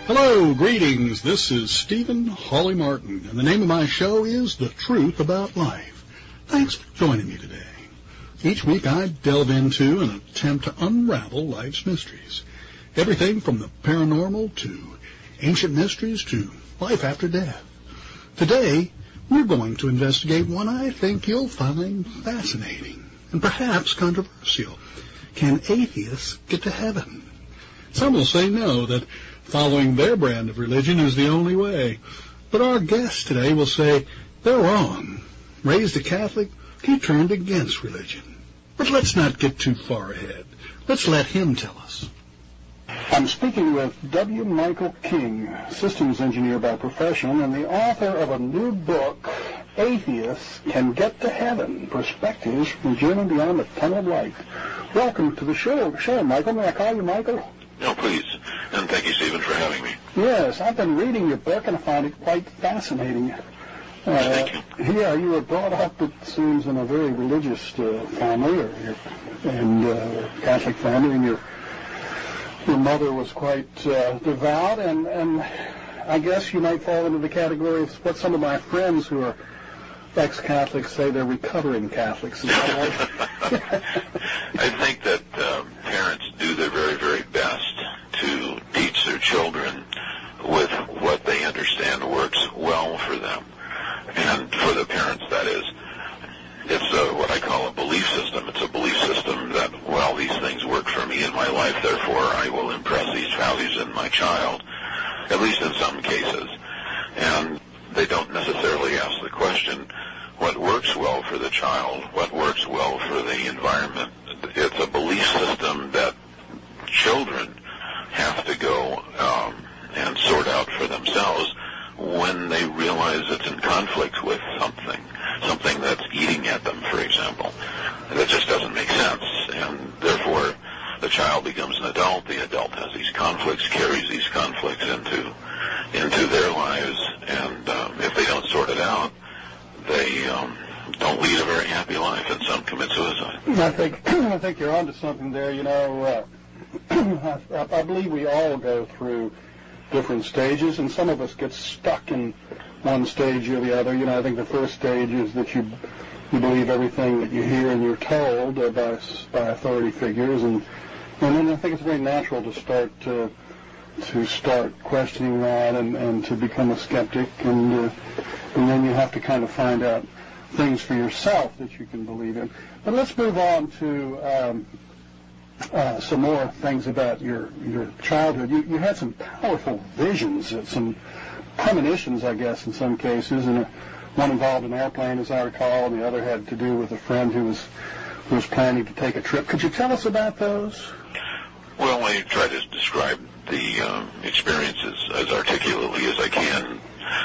Hello, greetings. This is Stephen Hawley Martin, and the name of my show is The Truth About Life. Thanks for joining me today. Each week I delve into and attempt to unravel life's mysteries. Everything from the paranormal to ancient mysteries to life after death. Today, we're going to investigate one I think you'll find fascinating and perhaps controversial. Can atheists get to heaven? Some will say no, that following their brand of religion is the only way. But our guest today will say they're wrong. Raised a Catholic, he turned against religion. But let's not get too far ahead. Let's let him tell us. I'm speaking with W. Michael King, systems engineer by profession and the author of a new book, Atheists Can Get to Heaven, Perspectives from Journey Beyond the Tunnel of Light. Welcome to the show, Michael. May I call you Michael? No, please. And thank you, Stephen, for having me. Yes, I've been reading your book and I find it quite fascinating. Thank you. Yeah, you were brought up, it seems, in a very religious family, and Catholic family, and your mother was quite devout, and I guess you might fall into the category of what some of my friends who are ex-Catholics say they're recovering Catholics. Is that right? I think that parents do their very, very best to teach their children with what they understand works well for them. And for the parents, that is, it's what I call a belief system. It's a belief system that, well, these things work for me in my life, therefore I will impress these values in my child, at least in some cases. And they don't necessarily ask the question, what works well for the child, what works well for the environment. It's a belief system that children have to go and sort out for themselves when they realize it's in conflict with something that's eating at them, for example. That just doesn't make sense, and therefore the child becomes an adult. The adult has these conflicts, carries these conflicts into their lives, and if they don't sort it out, they don't lead a very happy life, and some commit suicide. I think you're onto something there. You know, I believe we all go through different stages, and some of us get stuck in one stage or the other. You know, I think the first stage is that you believe everything that you hear and you're told by authority figures, and then I think it's very natural to start questioning that and to become a skeptic, and then you have to kind of find out things for yourself that you can believe in. But let's move on to some more things about your childhood. You had some powerful visions, some premonitions, I guess, in some cases, and one involved an airplane, as I recall, and the other had to do with a friend who was planning to take a trip. Could you tell us about those? Well, I try to describe the experiences as articulately as I can.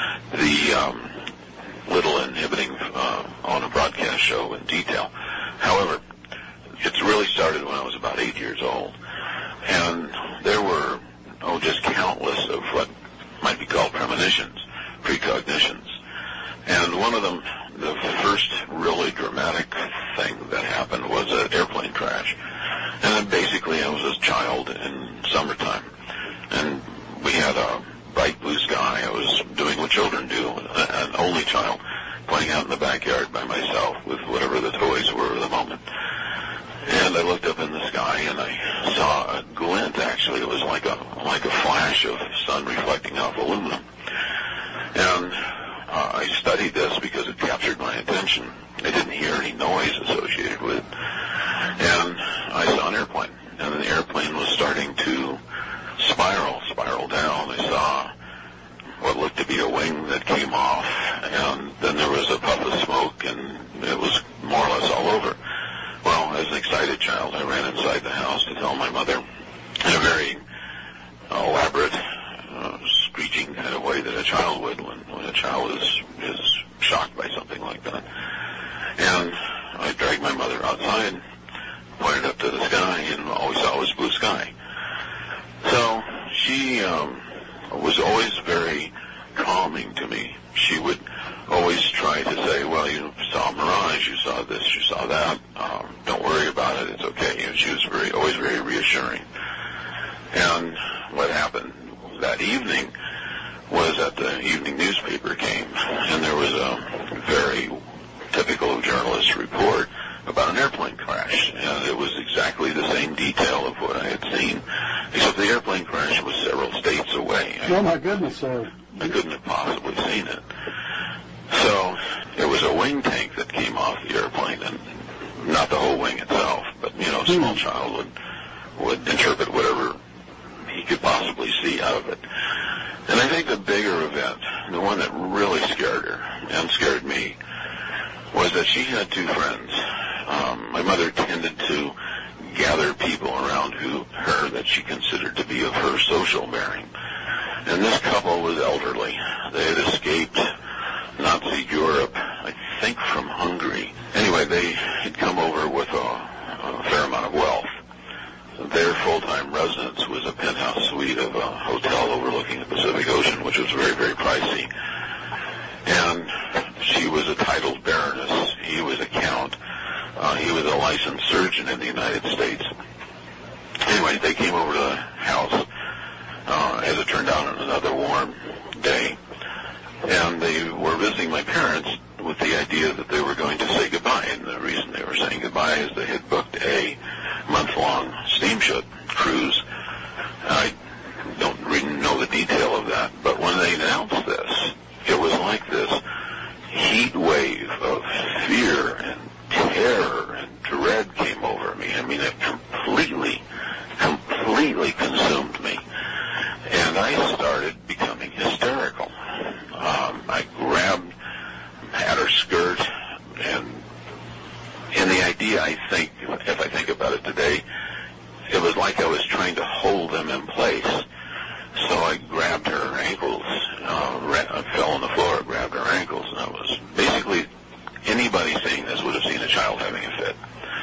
The little inhibiting on a broadcast show in detail. However, it's really started when I was about 8 years old, and there were just countless of what might be called premonitions, precognitions. And one of them, the first really dramatic thing that happened was an airplane crash. And then basically I was a child in summertime, and we had a bright blue sky. I was doing what children do, an only child, playing out in the backyard by myself with whatever the toys were of the moment. And I looked up in the sky and I saw a glint. Actually, it was like a flash of sun reflecting off aluminum. And I studied this because it captured my attention. I didn't hear any noise associated with it. And I saw an airplane, and the airplane was starting to spiral down. I saw what looked to be a wing that came off, and then there was a puff of smoke, and it was more or less all over. Well, as an excited child, I ran inside the house to tell my mother in a very elaborate, screeching kind of way that a child would when a child is shocked by something like that. And I dragged my mother outside, pointed up to the sky, and all we saw was blue sky. So she was always very calming to me. She would always try to say, well, you saw a mirage, you saw this, you saw that, don't worry about it, it's okay. And she was always very reassuring. And what happened that evening was that the evening newspaper came, and there was a very typical of journalist report about an airplane crash, and it was exactly the same detail of what I had seen, except the airplane crash was several states away. Oh, my goodness, sir. I couldn't have possibly seen it. So it was a wing tank that came off the airplane, and not the whole wing itself, but, a small child would interpret whatever he could possibly see out of it. And I think the bigger event, the one that really scared her and scared me, was that she had two friends. My mother tended to gather people around her that she considered to be of her social bearing. And this couple was elderly. They had escaped Nazi Europe, I think from Hungary. Anyway, they had come over with a fair amount of wealth. Their full-time residence was a penthouse suite of a hotel overlooking the Pacific Ocean, which was very, very pricey. And she was a titled baroness. He was a count. He was a licensed surgeon in the United States. Anyway, they came over to the house, as it turned out, on another warm day. And they were visiting my parents with the idea that they were going to say goodbye. And the reason they were saying goodbye is they had booked a month-long steamship cruise. I don't really know the detail of that, but when they announced this, it was like this heat wave of fear and terror and dread came over me. I mean, it completely consumed me. And I started becoming hysterical. I grabbed at her skirt, and the idea, I think, if I think about it today, it was like I was trying to hold them in place. So I grabbed her ankles, I fell on the floor, grabbed her ankles, and I was basically, anybody seeing this would have seen a child having a fit.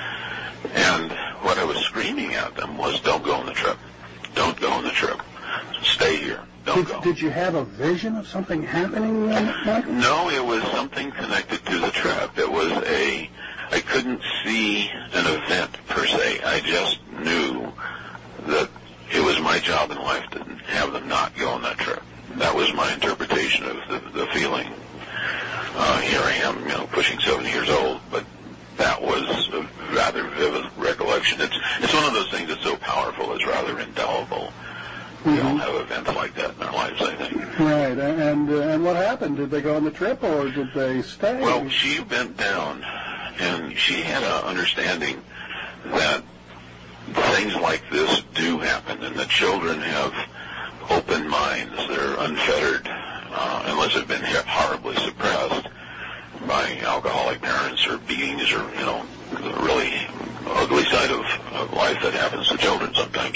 And what I was screaming at them was, don't go on the trip. Don't go on the trip. Stay here. Don't go. Did you have a vision of something happening, Michael? No, it was something connected to the trip. It was I couldn't see an event per se. I just knew that it was my job in life to have them not go on that trip. That was my interpretation of the feeling. Here I am, pushing 70 years old, but that was a rather vivid recollection. It's one of those things that's so powerful, it's rather indelible. We all have events like that in our lives, I think. Right, and what happened? Did they go on the trip, or did they stay? Well, she bent down, and she had an understanding that things like this do happen, and that children have open minds. They're unfettered, unless they've been horribly suppressed by alcoholic parents or beatings or, the really ugly side of life that happens to children sometimes.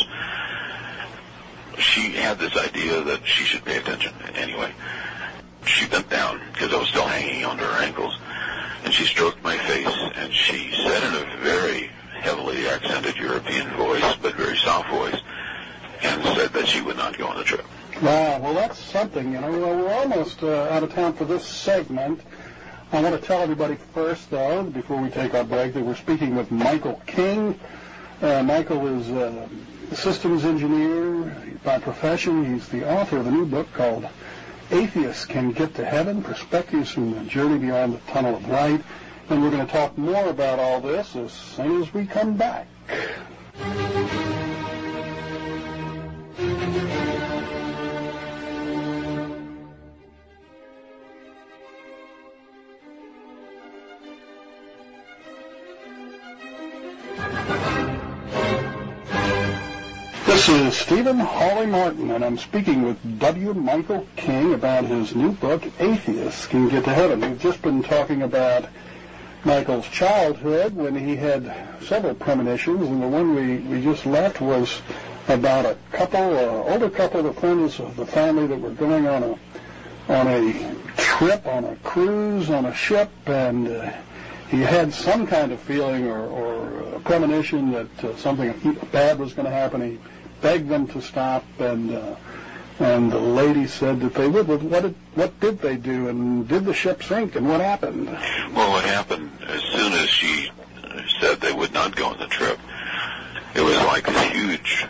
She had this idea that she should pay attention. Anyway, she bent down because I was still hanging onto her ankles, and she stroked my face, and she said in a very heavily accented European voice, but very soft voice, and said that she would not go on the trip. Wow, well, that's something. We're almost out of time for this segment. I want to tell everybody first, though, before we take our break, that we're speaking with Michael King. Michael is a systems engineer by profession. He's the author of a new book called Atheists Can Get to Heaven, Perspectives from the Journey Beyond the Tunnel of Light. And we're going to talk more about all this as soon as we come back. This is Stephen Hawley Martin, and I'm speaking with W. Michael King about his new book, Atheists Can Get to Heaven. We've just been talking about Michael's childhood when he had several premonitions, and the one we just left was about a couple, older couple of friends of the family that were going on a trip, on a cruise, on a ship, and he had some kind of feeling or a premonition that something bad was going to happen. He begged them to stop, and the lady said that they would. What did they do, and did the ship sink, and what happened? Well, what happened, as soon as she said they would not go on the trip, it was like this huge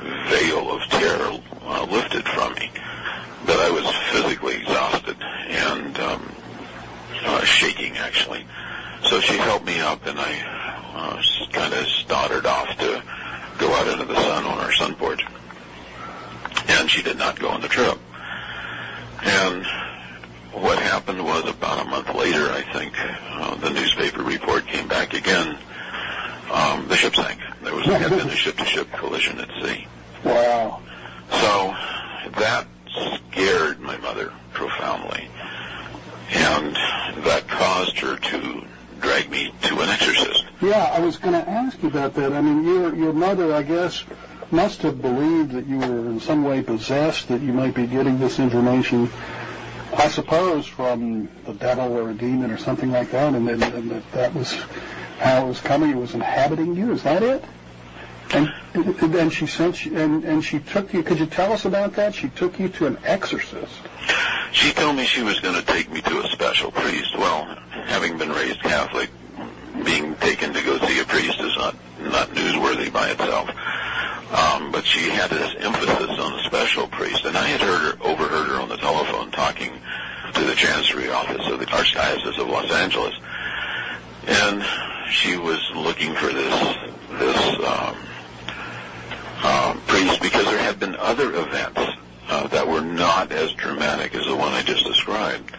veil of terror lifted from me. But I was physically exhausted and shaking, actually. So she helped me up, and I kind of stuttered off to go out into the sun on our sun porch. And she did not go on the trip. And what happened was about a month later, I think, the newspaper report came back again. The ship sank. There had been a ship-to-ship collision at sea. Wow. So that scared my mother profoundly. And that caused her to drag me to an exorcist. Yeah, I was going to ask you about that. I mean, your mother, I guess, must have believed that you were in some way possessed, that you might be getting this information, I suppose, from the devil or a demon or something like that, and that was how it was coming. It was inhabiting you. Is that it? And she sent you, and she took you. Could you tell us about that? She took you to an exorcist. She told me she was going to take me to a special priest. Well, having been raised Catholic, being taken to go see a priest is not newsworthy by itself. But she had this emphasis on a special priest, and I had overheard her on the telephone talking to the Chancery Office of the Archdiocese of Los Angeles, and she was looking for this priest because there had been other events that were not as dramatic as the one I just described.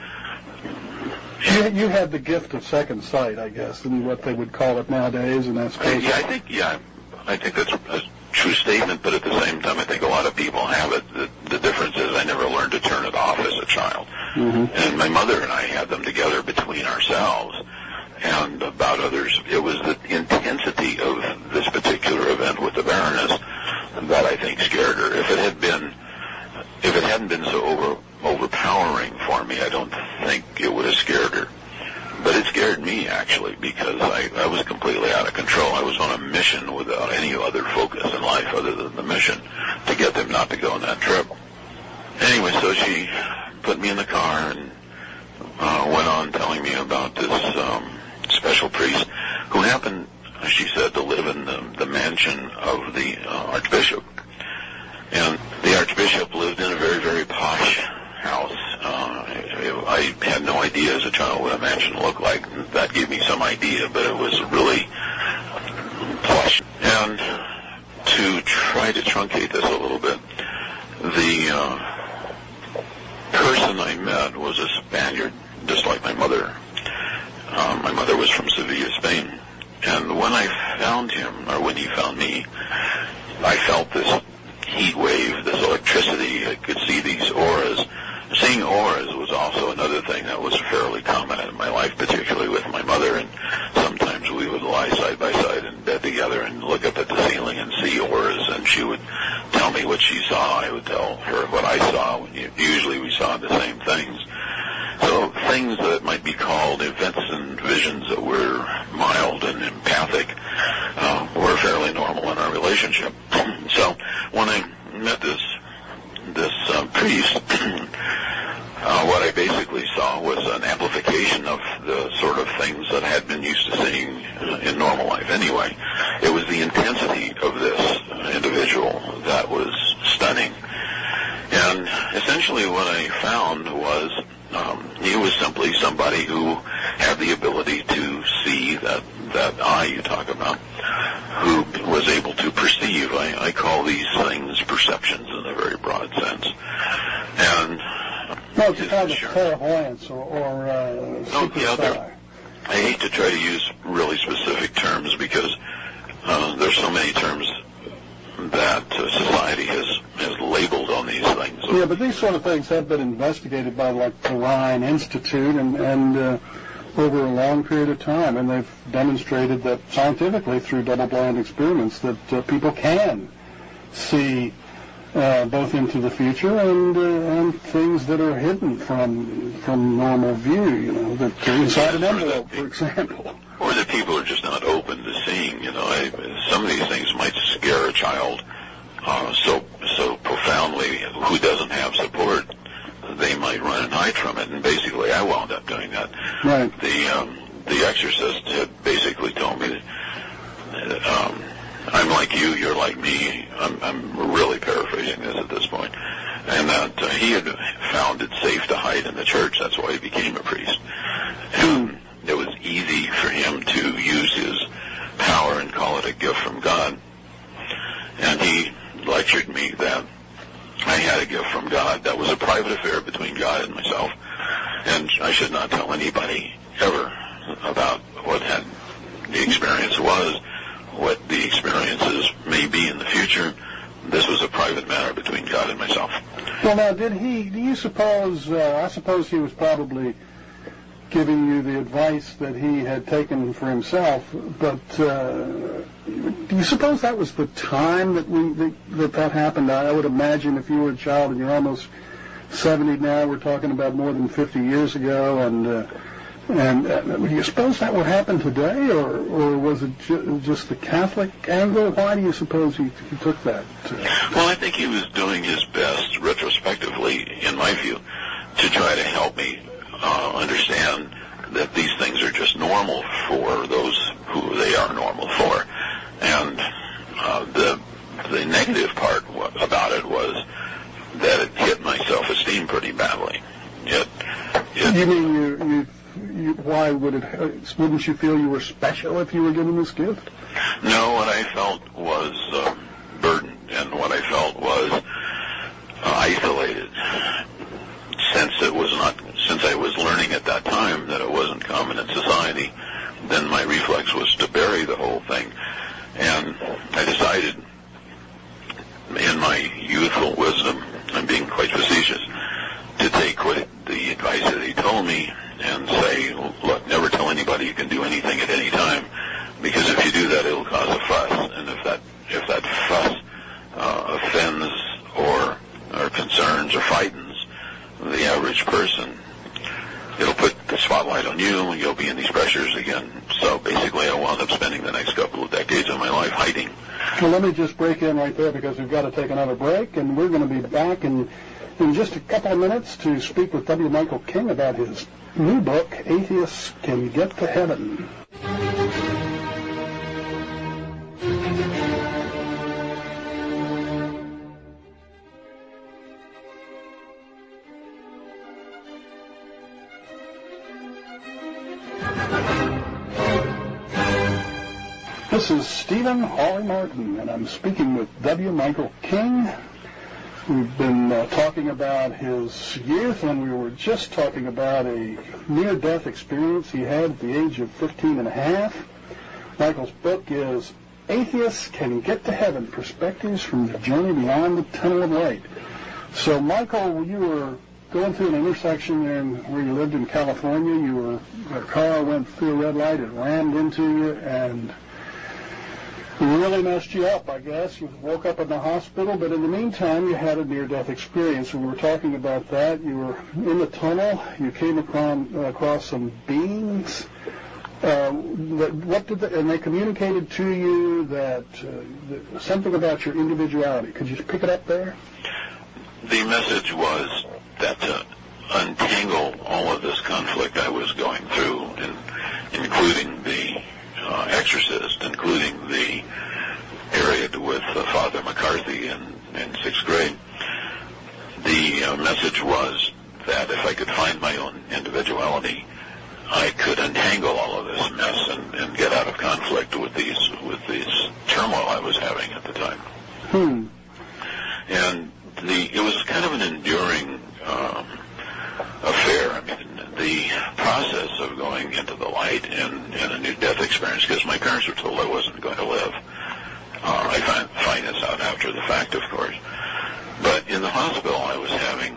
You had the gift of second sight, I guess, and what they would call it nowadays, and that's crazy. I think that's a true statement, but at the same time, I think a lot of people have it. The difference is I never learned to turn it off as a child. Mm-hmm. And my mother and I had them together between ourselves. And about others, it was the intensity of this particular event with the Baroness that I think scared her. If it hadn't been so overpowering for me, I don't think it would have scared her. But it scared me, actually, because I was completely out of control. I was on a mission without any other focus in life other than the mission to get them not to go on that trip. Anyway, so she put me in the car and went on telling me about this special priest who happened, she said, to live in the mansion of the Archbishop. And the Archbishop lived in a very, very posh house. I had no idea as a child what a mansion looked like. That gave me some idea, but it was really plush. And to try to truncate this a little bit, the person I met was a Spaniard, just like my mother. My mother was from Sevilla, Spain. And when I found him, or when he found me, I felt this heat wave, this electricity. I could see these auras. Seeing auras was also another thing that was fairly common in my life, particularly with my mother, and sometimes we would lie side by side in bed together and look up at the ceiling and see auras, and she would tell me what she saw. I would tell her what I saw. Usually we saw the same things. So things that might be called events and visions that were mild and empathic were fairly normal in our relationship. So when I met this priest, what I basically saw was an amplification of the sort of things that I had been used to seeing in normal life anyway. It was the intensity of this individual that was stunning. And essentially what I found was he was simply somebody who had the ability to see that eye you talk about, who was able to perceive. I call these things perceptions in a very broad sense. And it's a kind of clairvoyance or superstar. I hate to try to use really specific terms because there's so many terms that society has labeled on these things. Yeah, but these sort of things have been investigated by, like, the Rhine Institute and over a long period of time, and they've demonstrated that scientifically through double-blind experiments that people can see both into the future and things that are hidden from normal view, that inside an envelope, for example. Or that people are just not open to seeing. Some of these things might scare a child so profoundly who doesn't have support, they might run and hide from it. And basically, I wound up doing that. Right. The exorcist had basically told me that I'm like you, you're like me. I'm really paraphrasing this at this point. And that he had found it safe to hide in the church. That's why he became a priest. And it was easy for him to use his power and call it a gift from God. And he lectured me that I had a gift from God. That was a private affair between God and myself. And I should not tell anybody ever about what the experience was, what the experiences may be in the future. This was a private matter between God and myself. Well, now, do you suppose, I suppose he was probably giving you the advice that he had taken for himself, but do you suppose that was the time that happened? I would imagine if you were a child and you're almost 70 now, we're talking about more than 50 years ago, and do you suppose that would happen today, or was it just the Catholic angle? Why do you suppose he took that? Well, I think he was doing his best, retrospectively, in my view, to try to help me understand that these things are just normal for those who they are normal for. And the negative part about it was that it hit my self-esteem pretty badly. You mean why would it? Wouldn't you feel you were special if you were given this gift? No, what I felt was burdened, and what I felt was isolated. Since I was learning at that time that it wasn't common in society, then my reflex was to bury the whole thing. And I decided, in my youthful wisdom, I'm being quite facetious, to take the advice that he told me and say, look, never tell anybody you can do anything at any time, because if you do that, it'll cause a fuss, and if that fuss offends or concerns or frightens the average person, it'll put the spotlight on you, and you'll be in these pressures again. So basically, I wound up spending the next couple of decades of my life hiding. Well, let me just break in right there, because we've got to take another break, and we're going to be back in just a couple of minutes to speak with W. Michael King about his new book, Atheists Can Get to Heaven. This is Stephen Hawley Martin, and I'm speaking with W. Michael King. We've been talking about his youth, and we were just talking about a near-death experience he had at the age of 15 and a half. Michael's book is Atheists Can Get to Heaven, Perspectives from the Journey Beyond the Tunnel of Light. So, Michael, you were going through an intersection there where you lived in California. A car went through a red light, it rammed into you, and really messed you up, I guess. You woke up in the hospital, but in the meantime, you had a near-death experience. We were talking about that. You were in the tunnel. You came across some beings. And they communicated to you that something about your individuality. Could you pick it up there? The message was that to untangle all of this conflict I was going through, including the exorcist, including the period with Father McCarthy in 6th grade. The message was that if I could find my own individuality, I could untangle all of this mess and get out of conflict with these turmoil I was having at the time. And it was kind of an enduring affair. I mean, the process of going into the light and a near-death experience, because my parents were told I wasn't going to live. I find this out after the fact, of course. But in the hospital, I was having,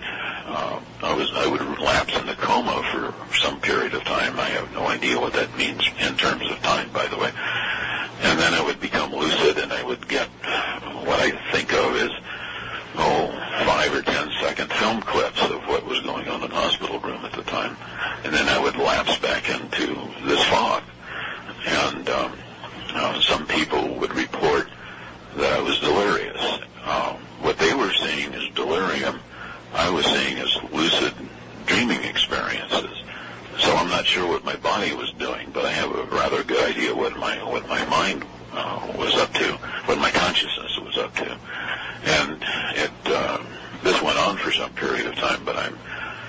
I would lapse into coma for some period of time. I have no idea what that means in terms of time, by the way. And then I would become lucid, and I would get what I think of as 5 or 10 second film clips of what was going on in the hospital room at the time. And then I would lapse back into this fog. And some people would report that I was delirious. What they were seeing as delirium, I was seeing as lucid dreaming experiences. So I'm not sure what my body was doing, but I have a rather good idea what my mind was up to. some period of time, but I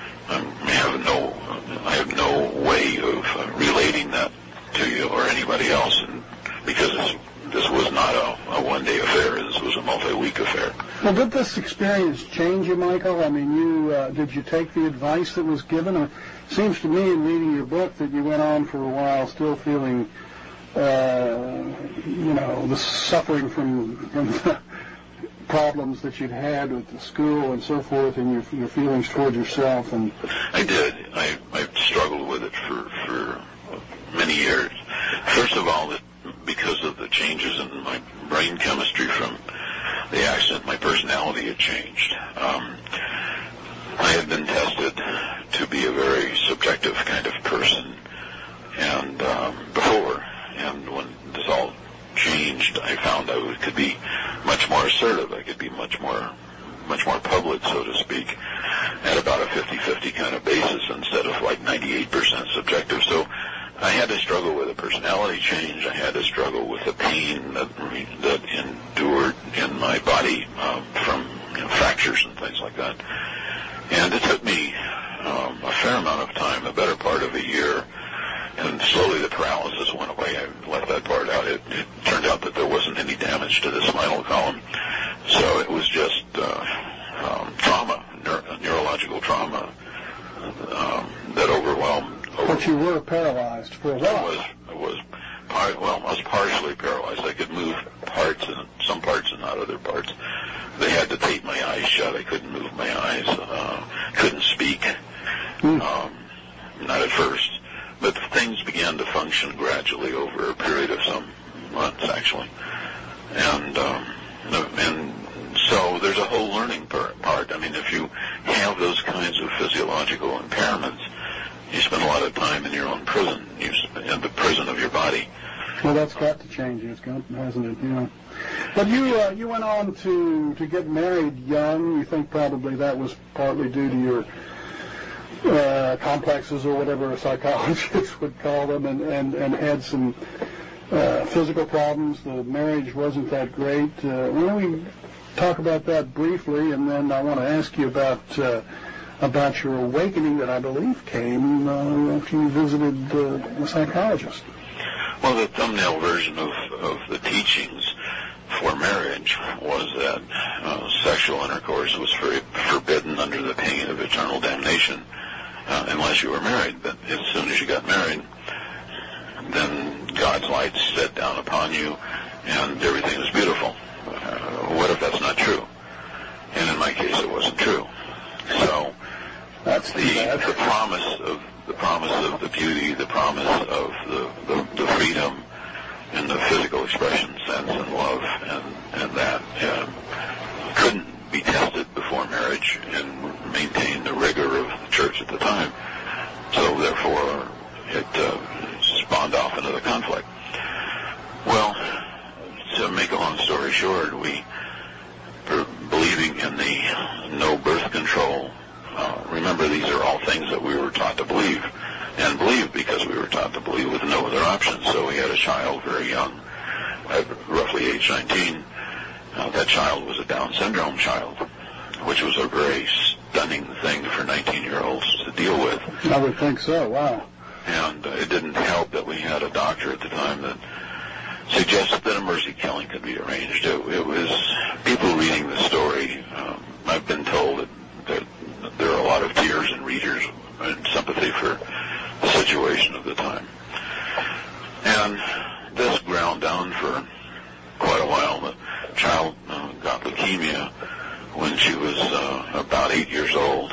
have no way of relating that to you or anybody else, and because this was not a one-day affair. This was a multi-week affair. Well, did this experience change you, Michael? I mean, did you take the advice that was given? It seems to me in reading your book that you went on for a while still feeling, the suffering from the problems that you'd had with the school and so forth, and your feelings toward yourself. And I did. I struggled with it for many years. First of all, because of the changes in my brain chemistry from the accident, my personality had changed. I had been tested to be a very subjective kind of person, and before, and when this all changed, I found I could be much more assertive. I could be much more public, so to speak, at about a 50-50 kind of basis instead of like 98% subjective. So I had to struggle with a personality change. I had to struggle with the pain that endured in my body from fractures and things like that. And it took me a fair amount of time, the better part of a year, and slowly the paralysis went away. I left that part out. It turned out that there wasn't any damage to the spinal column, so it was just trauma, neurological trauma that overwhelmed. But you were paralyzed for a while. I was partially paralyzed. I could move some parts and not other parts. They had to tape my eyes shut. I couldn't move my eyes. Couldn't speak. Not at first. But things began to function gradually over a period of some months, actually. And so there's a whole learning part. I mean, if you have those kinds of physiological impairments, you spend a lot of time in your own prison, in the prison of your body. Well, that's got to change, hasn't it? But you went on to get married young. You think probably that was partly due to your complexes or whatever a psychologist would call them, and had some physical problems. The marriage wasn't that great. Why don't we talk about that briefly, and then I want to ask you about your awakening that I believe came after you visited the psychologist. Well, the thumbnail version of the teachings for marriage was that sexual intercourse was forbidden under the pain of eternal damnation unless you were married. But as soon as you got married, then God's light set down upon you and everything was beautiful. What if that's not true? And in my case, it wasn't true. So that's the promise of the beauty, the promise of the freedom and the physical expression, sense, and love, and that couldn't be tested before marriage and maintain the rigor of the church at the time. So therefore, it spawned off into the conflict. Well, to make a long story short, we were believing in the no birth control. Remember, these are all things that we were taught to believe, and believe because we were taught to believe with no other options. So we had a child very young, at roughly age 19. That child was a Down syndrome child, which was a very stunning thing for 19-year-olds to deal with. I would think so, wow. And it didn't help that we had a doctor at the time that suggested that a mercy killing could be arranged. It was people reading the story. I've been told that there are a lot of tears in readers and sympathy for the situation of the time. And this ground down for quite a while. The child got leukemia when she was about 8 years old,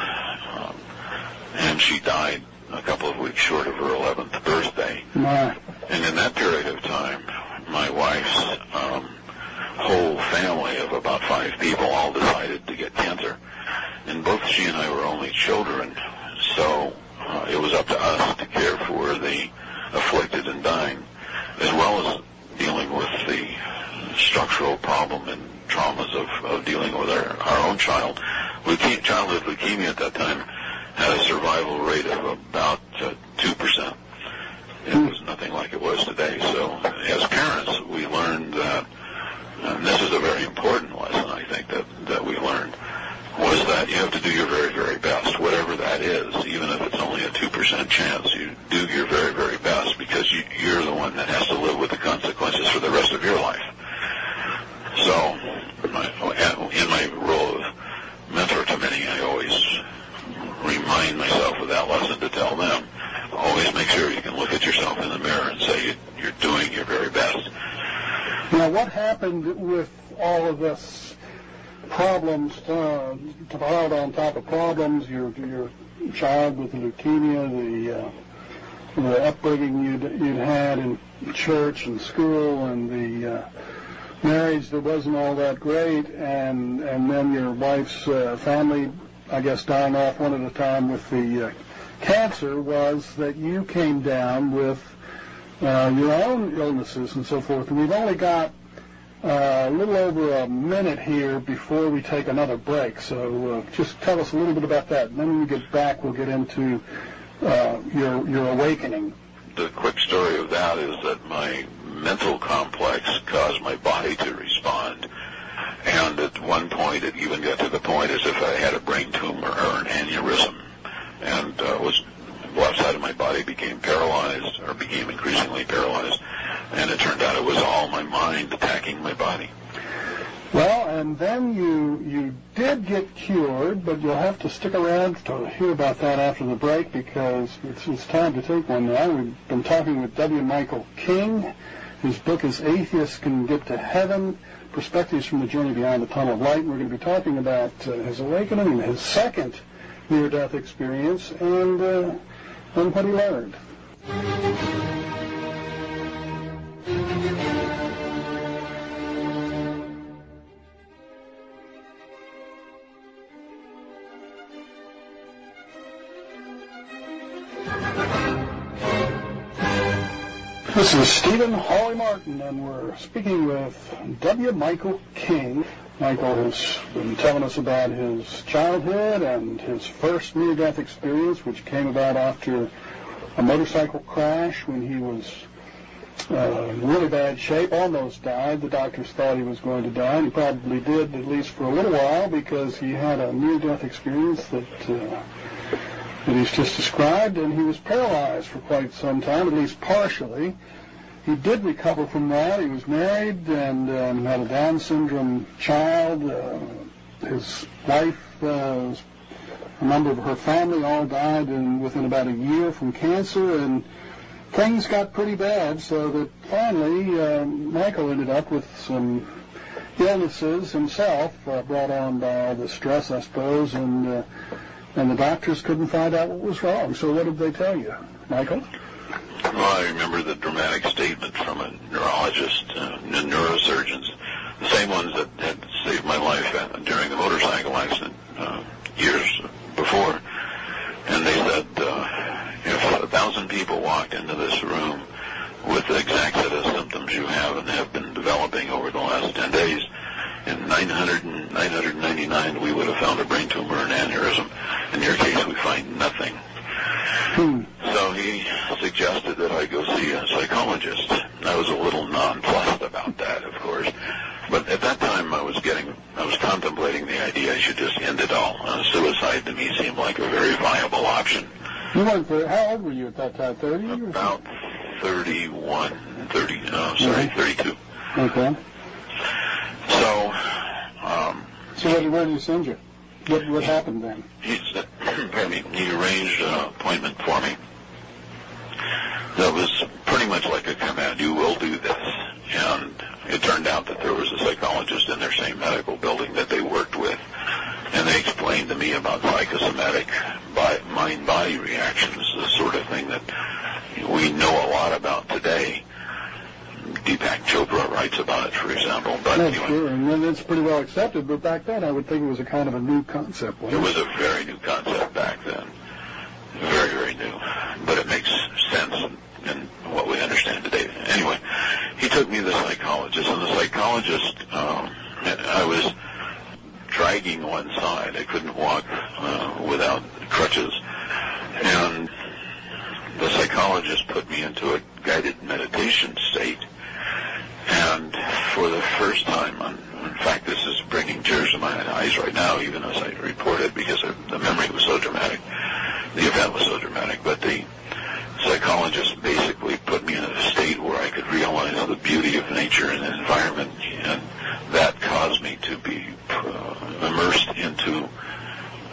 and she died a couple of weeks short of her 11th birthday. My. And in that period of time, my wife's whole family of about 5 people all decided to get cancer. And both she and I were only children, so it was up to us to care for the afflicted and dying, as well as dealing with the structural problem and traumas of dealing with our own child. Childhood leukemia at that time had a survival rate of about 2%. It was nothing like it was today. So as parents, we learned that, and this is a very important lesson I think that we learned, was that that you have to do your very, very best, whatever that is, even if it's only a 2% chance. You do your very, very best because you're the one that has to live with the consequences for the rest of your life. So in my role of mentor to many, I always remind myself of that lesson to tell them. Always make sure you can look at yourself in the mirror and say you're doing your very best. Now, what happened with all of this problems, piled on top of problems, your child with leukemia, the upbringing you'd had in church and school, and the marriage that wasn't all that great, and then your wife's family, I guess, dying off one at a time with the cancer, was that you came down with your own illnesses and so forth. And we've only got a little over a minute here before we take another break. So just tell us a little bit about that. And then when we get back, we'll get into your awakening. The quick story of that is that my mental complex caused my body to respond. And at one point, it even got to the point as if I had a brain tumor or an aneurysm. And left side of my body became paralyzed, or became increasingly paralyzed, and it turned out it was all my mind attacking my body. Well, and then you did get cured, but you'll have to stick around to hear about that after the break, because it's time to take one now. We've been talking with W. Michael King. His book is Atheists Can Get to Heaven, Perspectives from the Journey Beyond the Tunnel of Light. And we're going to be talking about his awakening, his second near-death experience, and what he learned. This is Stephen Hawley Martin, and we're speaking with W. Michael King. Michael has been telling us about his childhood and his first near-death experience, which came about after a motorcycle crash when he was in really bad shape, almost died. The doctors thought he was going to die, and he probably did, at least for a little while, because he had a near-death experience that he's just described, and he was paralyzed for quite some time, at least partially. He did recover from that. He was married and had a Down syndrome child. His wife, a number of her family all died within about a year from cancer, and things got pretty bad, so that finally Michael ended up with some illnesses himself, brought on by all the stress, I suppose, and the doctors couldn't find out what was wrong. So what did they tell you, Michael? Well, I remember the dramatic statement from a neurologist and neurosurgeons, the same ones that had saved my life during the motorcycle accident years before. And they said, if 1,000 people walked into this room with the exact set of symptoms you have and have been developing over the last 10 days, in 999 we would have found a brain tumor and aneurysm. In your case, we find nothing. So he suggested that I go see a psychologist. I was a little nonplussed about that, of course. But at that time, I was contemplating the idea I should just end it all. Suicide to me seemed like a very viable option. You weren't how old were you at that time, 30? About 32. Okay. So, where did he send you? What happened then? He arranged an appointment for me that was pretty much like a command. You will do this. And it turned out that there was a psychologist in their same medical building that they worked with, and they explained to me about psychosomatic mind-body reactions, the sort of thing that we know a lot about today. Deepak Chopra writes about it, for example. But that's anyway, true, and it's pretty well accepted, but back then I would think it was a kind of a new concept. It was a very new concept back then. Very, very new. But it makes sense in what we understand today. Anyway, he took me to the psychologist, and the psychologist, I was dragging one side. I couldn't walk without crutches. And the psychologist put me into a guided meditation state. And for the first time, in fact, this is bringing tears to my eyes right now, even as I report it,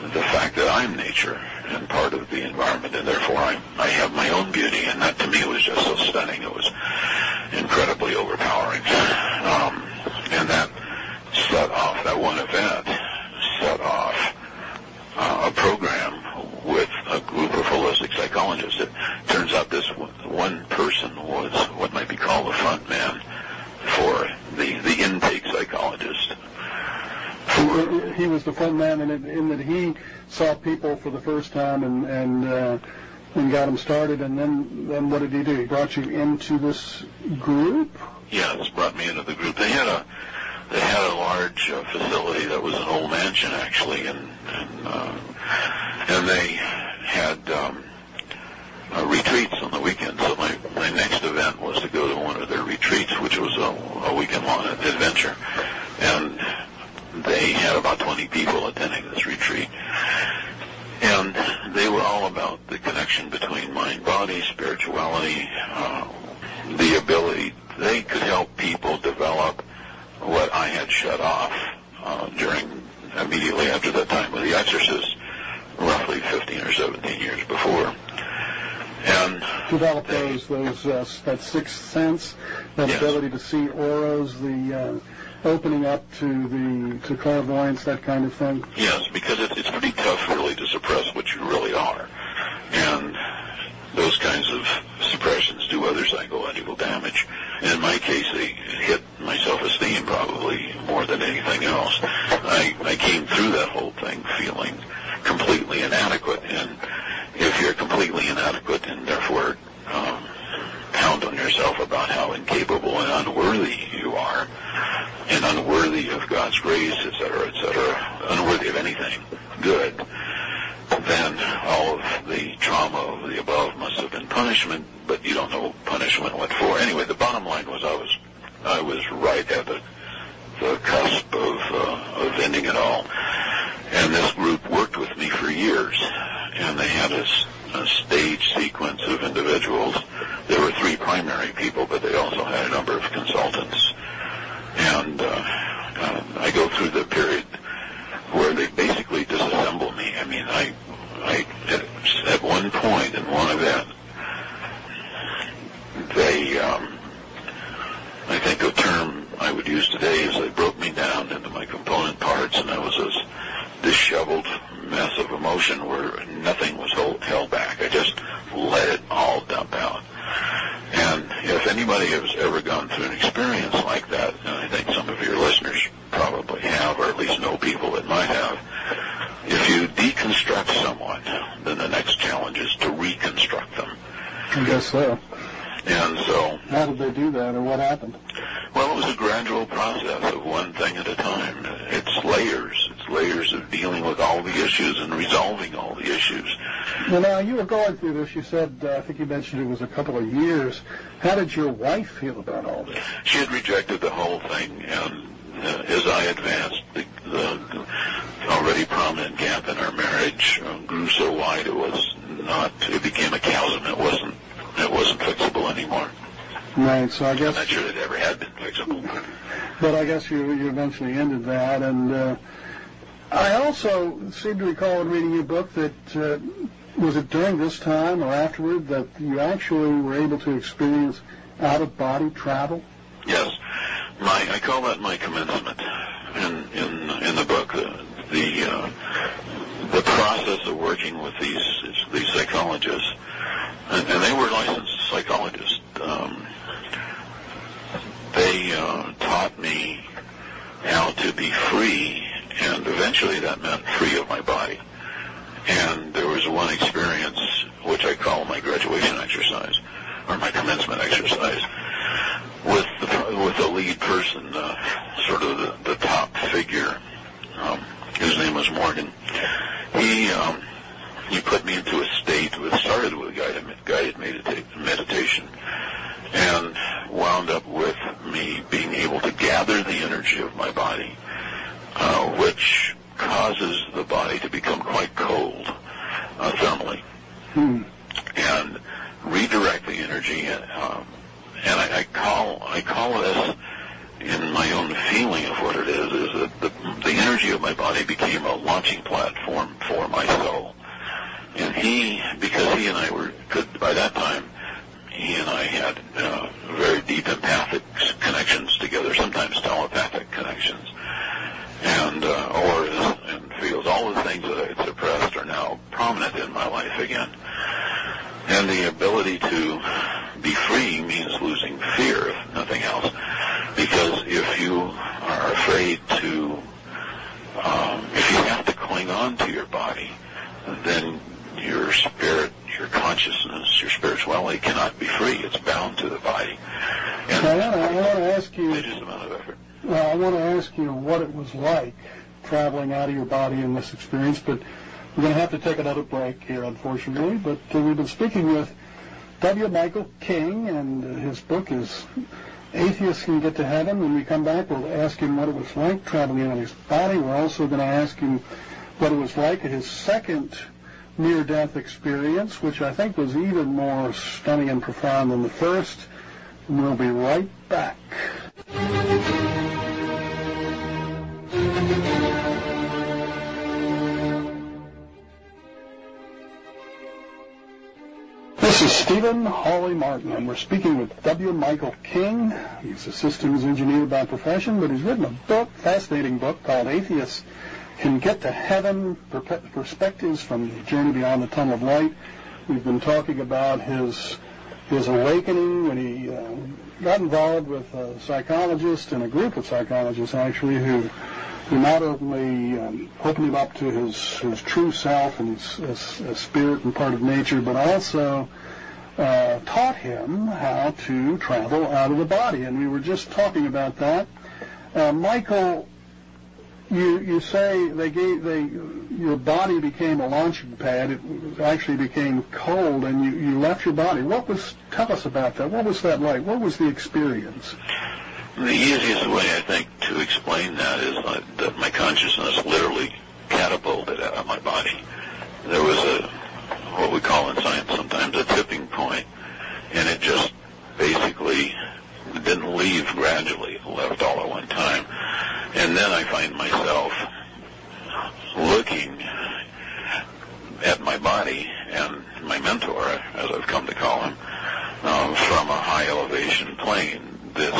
the fact that I'm nature and part of the environment, and therefore I have my own beauty, and that to me was just so stunning. It was incredibly overpowering. And that set off, that one event set off a program with a group of holistic psychologists. It turns out this one person was what might be called the front man for the intake psychologist. He was the front man in that he saw people for the first time and got them started, and then what did he do? He brought you into this group? Yes, brought me into the group. They had a large facility that was an old mansion, actually, and they had retreats on the weekend. So my next event was to go to one of their retreats, which was a weekend-long adventure, and they had about 20 people attending this retreat. And they were all about the connection between mind, body, spirituality, the ability. They could help people develop what I had shut off immediately after that time with the Exorcist, roughly 15 or 17 years before. And develop that sixth sense, that yes. ability to see auras, the opening up to clairvoyance, that kind of thing. Yes, because it's pretty tough, really, to suppress what you really are, and those kinds of suppressions do other psychological damage. And in my case, they hit my self-esteem probably more than anything else. I came through that whole thing feeling completely inadequate, and if you're completely inadequate and therefore pound on yourself about how incapable and unworthy you are, and unworthy of God's grace, etc., unworthy of anything good, then all of the trauma of the above must have been punishment, but you don't know punishment what for. Anyway, the bottom line was I was right at the cusp of ending it all. And this group worked with me for years, and they had a stage sequence of individuals. There were 3 primary people, but they also had a number of consultants. And I go through the period where they basically disassemble me. I mean, I at one point in one event, they, I think the term I would use today is they broke me down into my component parts, and I was this disheveled mess of emotion where nothing was held back. I just let it all dump out. And if anybody has ever gone through an experience like that, and I think some of your listeners probably have, or at least know people that might have, if you deconstruct someone, then the next challenge is to reconstruct them. I guess so. And so... how did they do that, or what happened? Well, it was a gradual process of one thing at a time. It's layers. It's layers of dealing with all the issues and resolving all the issues. Well, now, you were going through this. You said, I think you mentioned it was a couple of years. How did your wife feel about all this? She had rejected the whole thing, and as I advanced, the already prominent gap in our marriage grew so wide it became a chasm. It wasn't fixable anymore. Right, so I guess... I'm not sure it ever had been fixable. But I guess you eventually ended that, and I also seem to recall in reading your book that, was it during this time or afterward that you actually were able to experience out-of-body travel? Yes. I call that my commencement in the book. The process of working with these psychologists, and they were licensed psychologists. They taught me how to be free, and eventually that meant free of my body. And there was one experience which I call my graduation exercise, or my commencement exercise, with the lead person, sort of the top figure. His name was Morgan. He put me into a state that started with guided meditation, and wound up with me being able to gather the energy of my body, which causes the body to become quite cold thermally, and redirect the energy. And I call this, in my own feeling of what it is that the energy of my body became a launching platform platform for my soul. And because he and I were good by that time, he and I had very deep empathic connections together, sometimes telepathic connections, and auras and fields. All the things that I had suppressed are now prominent in my life again. And the ability to be free means losing fear, if nothing else. Because if you are afraid to, if you have to cling on to your body, then your spirit, your consciousness, your spirituality cannot be free. It's bound to the body. And I want to ask you. Religious amount of effort. Well, I want to ask you what it was like traveling out of your body in this experience, but we're going to have to take another break here, unfortunately. But we've been speaking with W. Michael King, and his book is Atheists Can Get to Heaven. When we come back, we'll ask him what it was like traveling out of his body. We're also going to ask him what it was like at his second near-death experience, which I think was even more stunning and profound than the first. And we'll be right back. This is Stephen Hawley Martin, and we're speaking with W. Michael King. He's a systems engineer by profession, but he's written a book, fascinating book, called Atheists Can Get to Heaven, Perspectives from the Journey Beyond the Tunnel of Light. We've been talking about his awakening when he got involved with a psychologist and a group of psychologists, actually, who not only opened him up to his true self and his spirit and part of nature, but also taught him how to travel out of the body. And we were just talking about that. Michael, you say your body became a launching pad. It actually became cold, and you left your body. Tell us about that. What was that like? What was the experience? The easiest way, I think, to explain that is that my consciousness literally catapulted out of my body. There was what we call in science sometimes a tipping point, and it just basically didn't leave gradually. It left all at one time. And then I find myself looking at my body and my mentor, as I've come to call him, from a high elevation plane. This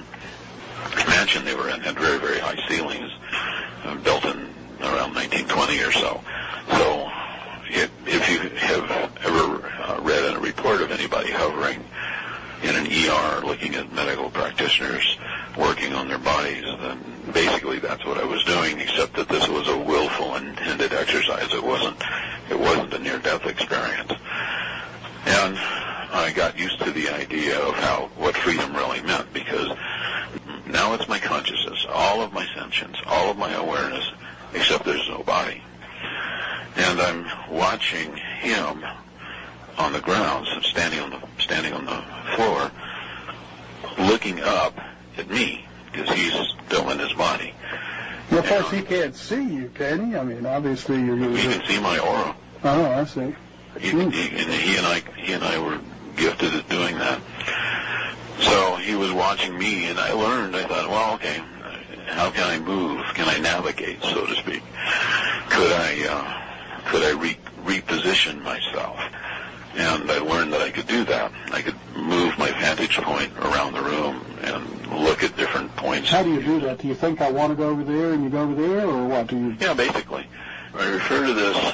mansion they were in had very, very high ceilings, built in around 1920 or so. So if you have ever read a report of anybody hovering in an ER looking at medical practitioners working on their bodies, then basically that's what I was doing, except that this was a willful, intended exercise. It wasn't a near-death experience. And I got used to the idea of what freedom really meant, because now it's my consciousness, all of my sentience, all of my awareness, except there's no body. And I'm watching him on the ground, standing on the floor, looking up at me, because he's still in his body. Well, of course, he can't see you, can he? I mean, obviously you're... He can see my aura. Oh, I see. He and I were gifted at doing that. So he was watching me, and I thought, well, okay, how can I move? Can I navigate, so to speak? Could I reposition myself? And I learned that I could do that. I could move my vantage point around the room and look at different points. How do you do that? Do you think I want to go over there and you go over there, or what do you... Yeah, basically. I refer to this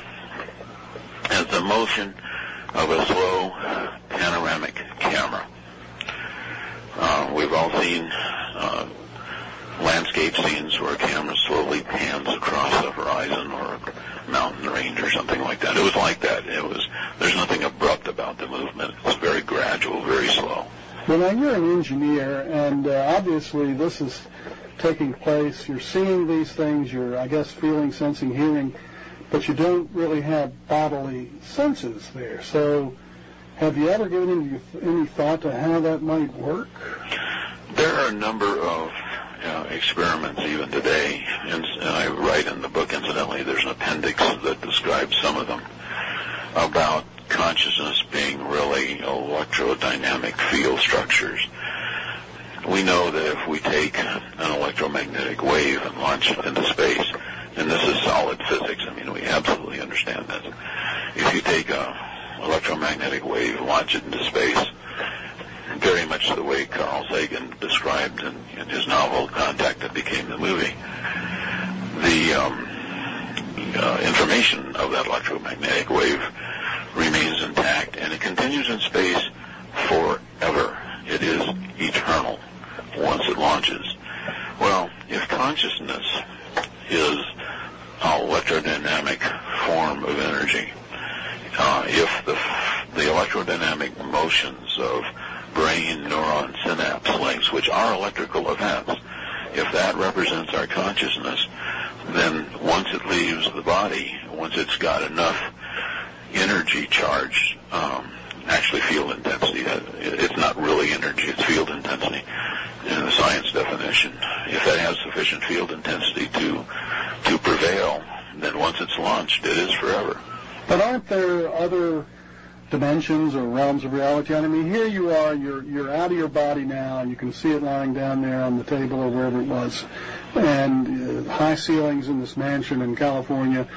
as the motion of a slow panoramic camera. We've all seen landscape scenes where a camera slowly pans across the horizon or a mountain range or something like that. It was like that. There's nothing abrupt about the movement. It's very gradual, very slow. Well, now you're an engineer, and obviously this is taking place. You're seeing these things. You're, I guess, feeling, sensing, hearing, but you don't really have bodily senses there. So have you ever given any thought to how that might work? There are a number of experiments even today, and I write in the book, incidentally, there's an appendix that describes some of them, about consciousness being really electrodynamic field structures. We know that if we take an electromagnetic wave and launch it into space, and this is solid physics. I mean, we absolutely understand this. If you take a electromagnetic wave, launch it into space, very much the way Carl Sagan described in his novel Contact that became the movie, the information of that electromagnetic wave remains intact, and it continues in space forever. It is eternal once it launches. Well, if consciousness is an electrodynamic form of energy, if the electrodynamic motions of brain neuron synapse links, which are electrical events, if that represents our consciousness, then once it leaves the body, once it's got enough energy charge, actually field intensity, it's not really energy, it's field intensity in the science definition. If that has sufficient field intensity to prevail, then once it's launched, it is forever. But aren't there other dimensions or realms of reality? I mean, here you are, you're out of your body now, and you can see it lying down there on the table or wherever it was, and high ceilings in this mansion in California.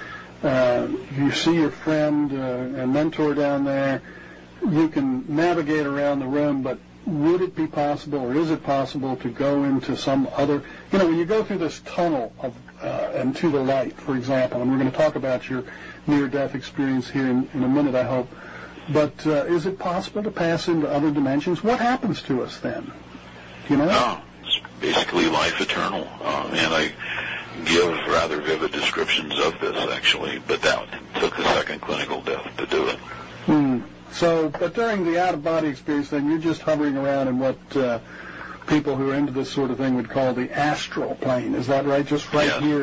You see your friend and mentor down there. You can navigate around the room, but would it be possible, or is it possible, to go into some other, when you go through this tunnel and to the light, for example, and we're going to talk about your near-death experience here in a minute, I hope, but is it possible to pass into other dimensions? What happens to us then? No, it's basically life eternal, and I give rather vivid descriptions of this, actually, but that took a second clinical death to do it. So, but during the out-of-body experience, then you're just hovering around in what people who are into this sort of thing would call the astral plane. Is that right? Just right here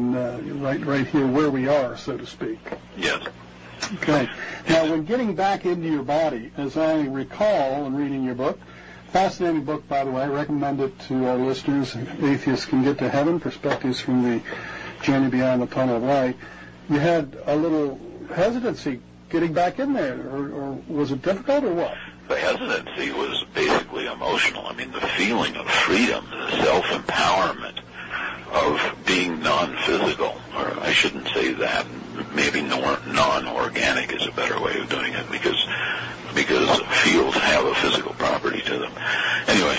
right here where we are, so to speak. Yes. Okay. Now, when getting back into your body, as I recall in reading your book, fascinating book, by the way, I recommend it to our listeners. Atheists Can Get to Heaven, Perspectives from the Journey Beyond the Tunnel of Light. You had a little hesitancy getting back in there, or was it difficult, or what? The hesitancy was basically emotional. I mean, the feeling of freedom, the self-empowerment of being non-physical, or I shouldn't say that, maybe non-organic is a better way of doing it, because fields have a physical property to them. Anyway,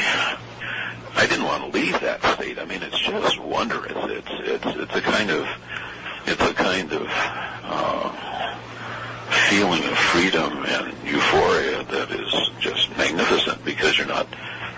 I didn't want to leave that state. I mean, it's just wondrous. It's a kind of feeling of freedom and euphoria that is just magnificent, because you're not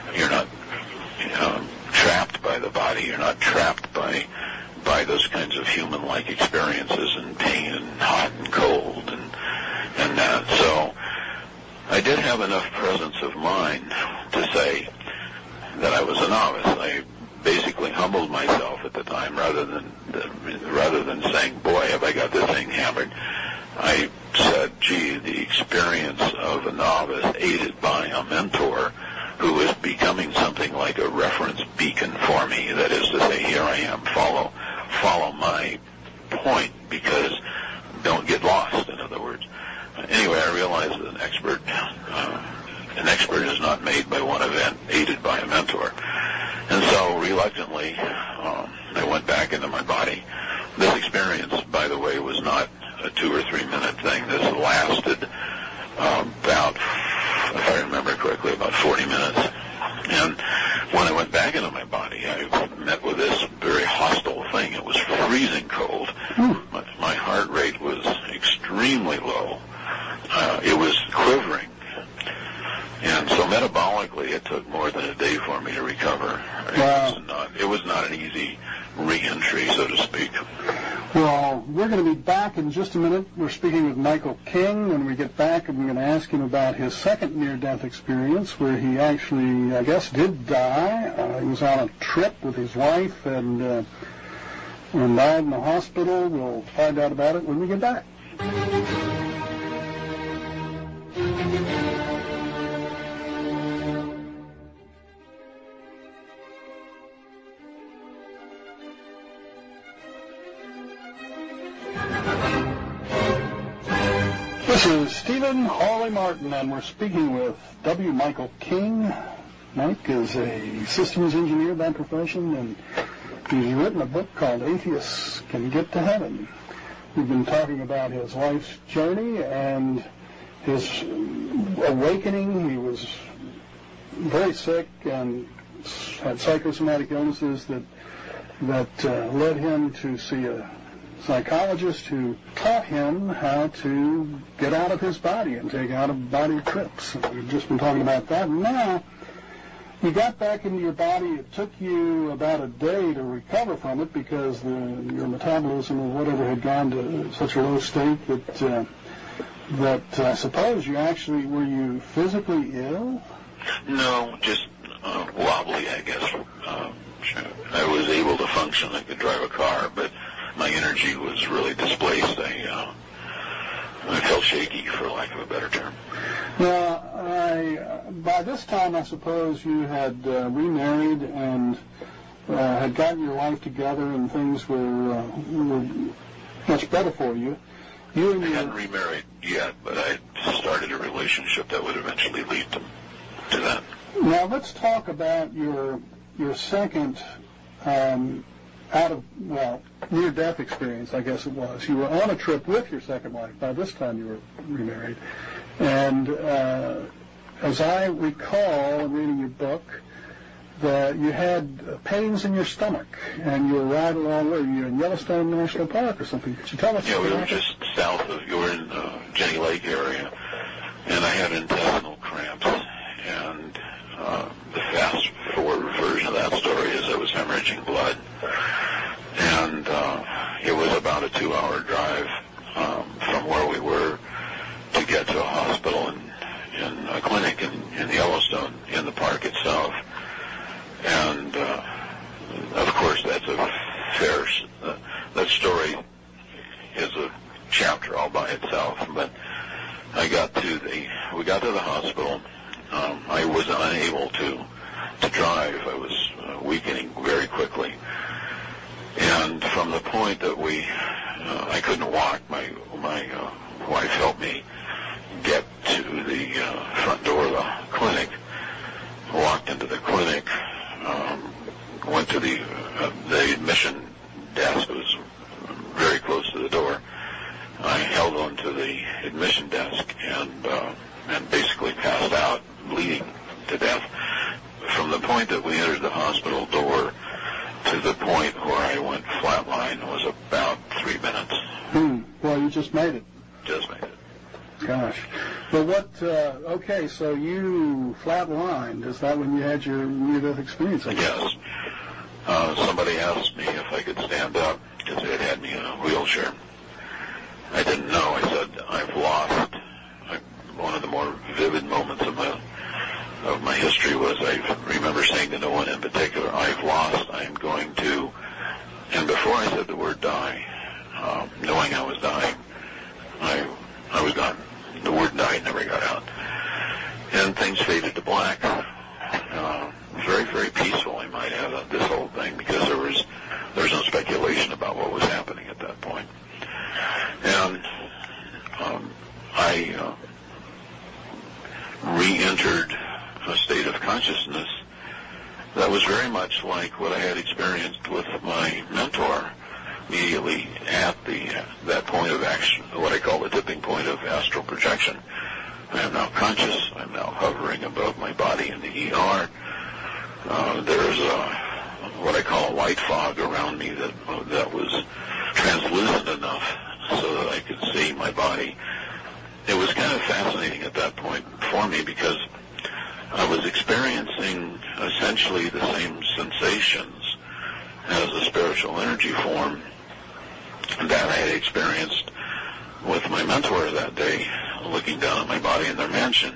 trapped by the body. You're not trapped by those kinds of human-like experiences and pain and hot and cold and that. So I did have enough presence of mind to say that I was a novice. I basically humbled myself at the time, rather than saying, "Boy, have I got this thing hammered." I said, "Gee, the experience of a novice aided by a mentor who is becoming something like a reference beacon for me. That is to say, here I am, follow my point, because don't get lost, in other words." Anyway, I realized that an expert is not made by one event, aided by a mentor. And so, reluctantly, I went back into my body. This experience, by the way, was not a 2 or 3 minute thing. This lasted about, if I remember correctly, about 40 minutes. And when I went back into my body, I met with this very hostile thing. It was freezing cold. My heart rate was extremely low. It was quivering. And so metabolically, it took more than a day for me to recover. Wow. It was not an easy re-entry, so to speak. Well, we're going to be back in just a minute. We're speaking with Michael King. When we get back, I'm going to ask him about his second near-death experience, where he actually, I guess, did die. He was on a trip with his wife and died in the hospital. We'll find out about it when we get back. This is Stephen Hawley Martin, and we're speaking with W. Michael King. Mike is a systems engineer by profession, and He's written a book called Atheists Can Get to Heaven. We've been talking about his life's journey and his awakening. He was very sick and had psychosomatic illnesses that led him to see a psychologist who taught him how to get out of his body and take out-of-body trips. And we've just been talking about that. And now you got back into your body. It took you about a day to recover from it because your metabolism or whatever had gone to such a low state that I suppose you actually, were you physically ill? No, just wobbly, I guess. I was able to function. I could drive a car, but my energy was really displaced. I felt shaky, for lack of a better term. Now, by this time, I suppose you had remarried and had gotten your life together, and things were much better for you. I hadn't remarried yet, but I started a relationship that would eventually lead to that. Now, let's talk about your second near-death experience, I guess it was. You were on a trip with your second wife. By this time, you were remarried. And as I recall in reading your book, that you had pains in your stomach, and you were riding along, where you were in Yellowstone National Park or something. Could you tell us? Yeah, we were just south of, you were in Jenny Lake area, and I had intestinal cramps. And the fast-forward version of that story is I was hemorrhaging blood. And it was about a 2-hour drive from where we were to get to a hospital in a clinic in Yellowstone, in the park itself. And, of course, that's that story is a chapter all by itself. But we got to the hospital. I was unable to drive. I was weakening very quickly. And from the point that I couldn't walk, my wife helped me get to the front door of the clinic, walked into the clinic, went to the admission desk. It was very close to the door. I held on to the admission desk and basically passed out, bleeding to death. From the point that we entered the hospital door to the point where I went flatline was about 3 minutes. Well, you just made it. Just made it. Gosh. But okay, so you flatlined. Is that when you had your near-death experience? Yes. Somebody asked me if I could stand up because they had me in a wheelchair. I didn't know. I said, I've lost. One of the more vivid moments of my history was I remember saying to no one in particular, I've lost, I'm going to, and before I said the word die, knowing I was dying, I was gone. The word die never got out. And things faded to black. Very, very peaceful, I might add, this whole thing, because there was no speculation about what was happening at that point. And I re-entered a state of consciousness that was very much like what I had experienced with my mentor immediately at that point of action, what I call the tipping point of astral projection. I am now conscious. I'm now hovering above my body in the ER. There's what I call a white fog around me that was translucent enough so that I could see my body. It was kind of fascinating at that point for me because I was experiencing essentially the same sensations as a spiritual energy form that I had experienced with my mentor that day, looking down at my body in their mansion.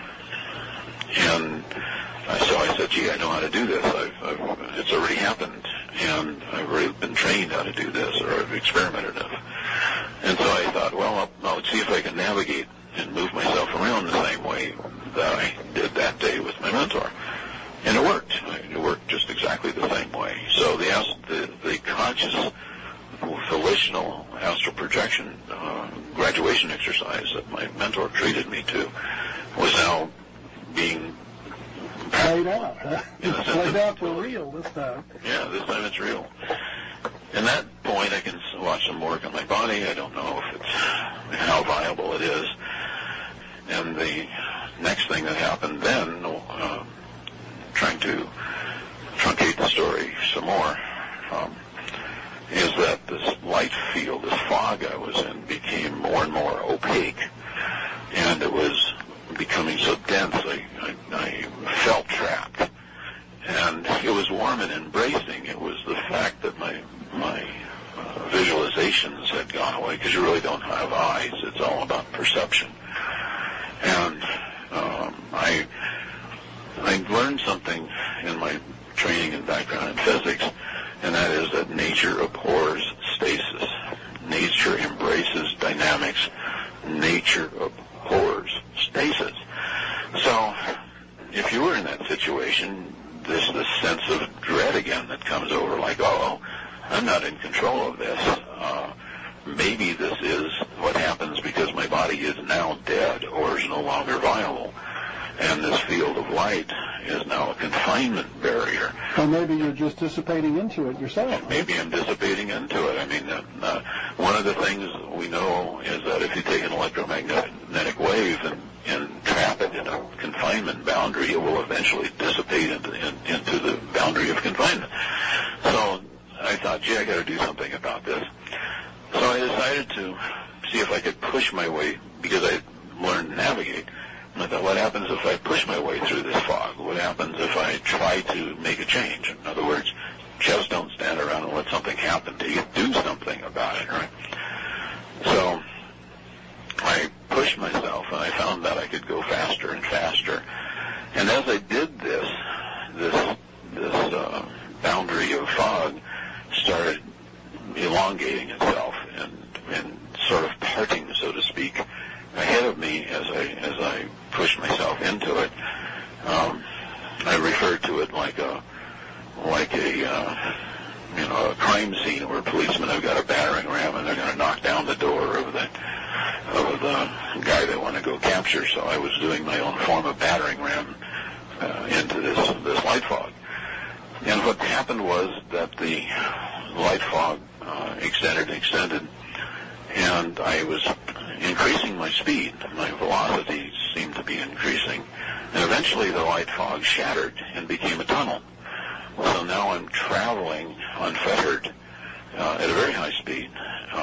And so I said, gee, I know how to do this. It's already happened, and I've already been trained how to do this, or I've experimented enough. And so I thought, well, I'll see if I can navigate and move myself around the same way that I did that day with my mentor. And it worked. It worked just exactly the same way. So the conscious, volitional astral projection graduation exercise that my mentor treated me to was now being played out. Huh? It's played out for real this time. Yeah, this time it's real. At that point, I can watch some work on my body. I don't know if how viable it is. And the next thing that happened then, trying to truncate the story some more, is that this light field, this fog I was in, became more and more opaque, and it was becoming so dense I felt trapped. And it was warm and embracing. It was the fact that my visualizations had gone away, because you really don't have eyes. It's all about perception. And I learned something in my training and background in physics, and that is that nature abhors stasis. Nature embraces dynamics. Nature abhors stasis. So if you were in that situation, this sense of dread again that comes over, like, oh, I'm not in control of this. Maybe this is what happens because my body is now dead or is no longer viable. And this field of light is now a confinement barrier. Or maybe you're just dissipating into it yourself. Maybe I'm dissipating into it. I mean, one of the things we know is that if you take an electromagnetic wave and trap it in a confinement boundary, it will eventually dissipate into the boundary of confinement. So I thought, gee, I got to do something about this. So I decided to see if I could push my way, because I learned to navigate. And I thought, what happens if I push my way through this fog? What happens if I try to make a change? In other words, just don't stand around and let something happen to you. Do something about it, right? So I pushed myself, and I found that I could go faster and faster. And as I did this boundary of fog started elongating itself and sort of parting, so to speak, ahead of me as I pushed myself into it. I referred to it like a crime scene where policemen have got a battering ram and they're going to knock down the door of the guy they want to go capture. So I was doing my own form of battering ram into this light fog. And what happened was that the light fog extended, and I was increasing my speed. My velocity seemed to be increasing. And eventually the light fog shattered and became a tunnel. So now I'm traveling unfettered at a very high speed.